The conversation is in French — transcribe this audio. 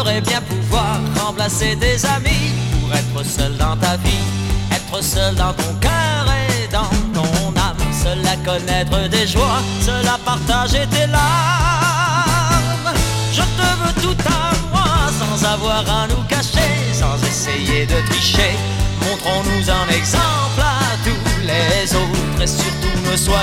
J'aimerais bien pouvoir remplacer tes amis pour être seul dans ta vie, être seul dans ton cœur et dans ton âme, seul à connaître des joies, seul à partager tes larmes. Je te veux tout à moi, sans avoir à nous cacher, sans essayer de tricher. Montrons-nous un exemple à tous les autres et surtout ne soyons